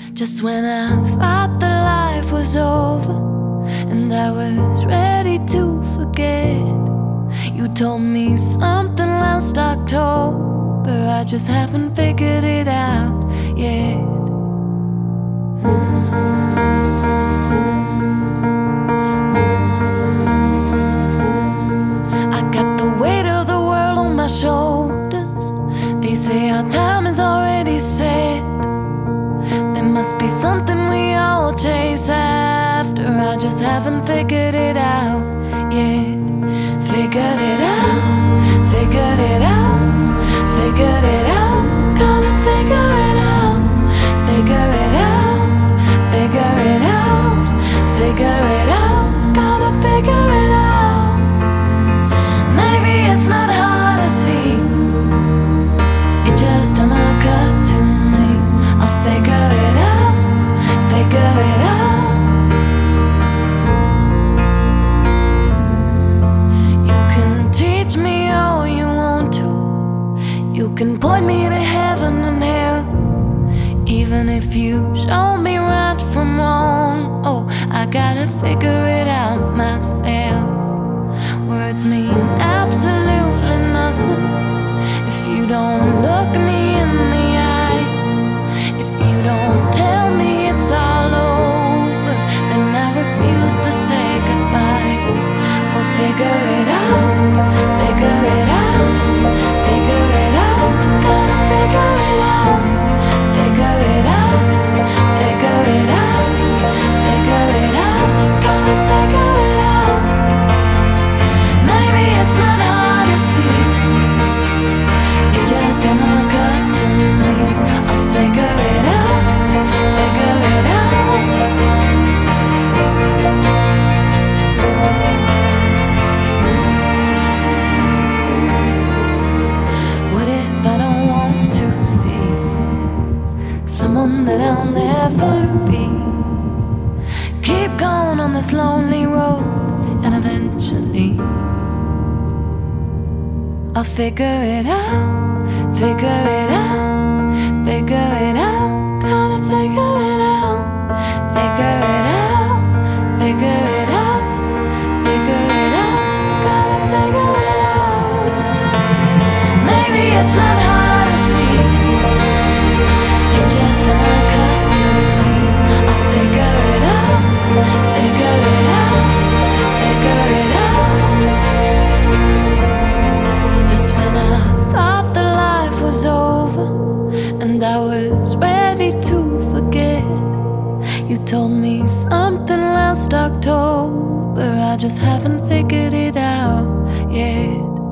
Just when I thought that life was over and I was ready to forget, you told me something last October. I just haven't figured it out yet. I got the weight of the world on my shoulders. They say our time is already set. There must be something we all chase after. I just haven't figured it out yet. Figured it out, figured it out, figured it out. Gotta figure it out, figure it out, figure it out, figure it out. Gotta figure it out. Maybe it's not hard to see, it just don't occur to me. I'll figure it out, figure it out. You can teach me all you want to, you can point me to heaven and hell. Even if you show me right from wrong, oh, I gotta figure it out myself. Words mean absolutely nothing if you don't look me in the eye. If you don't tell me it's all over, then I refuse to say goodbye. Well, figure it out, figure it out, figure it out. Gotta figure it out, figure it out, figure it out, figure it out. Gotta figure it out. Maybe it's not hard to see, it just don't occur to me. I'll figure it out, figure it out. What if I don't want to see someone that I'll never be? Keep going on this lonely road, and eventually I'll figure it out, figure it out, figure it out. Gotta figure it out, figure it out, figure it out, figure it out. Gotta figure it out. Maybe it's not hard to see, it just don't occur to me. I'll figure it out, figure it out, figure it out. Just when I thought that life was over and I was ready to forget, you told me something last October. I just haven't figured it out yet.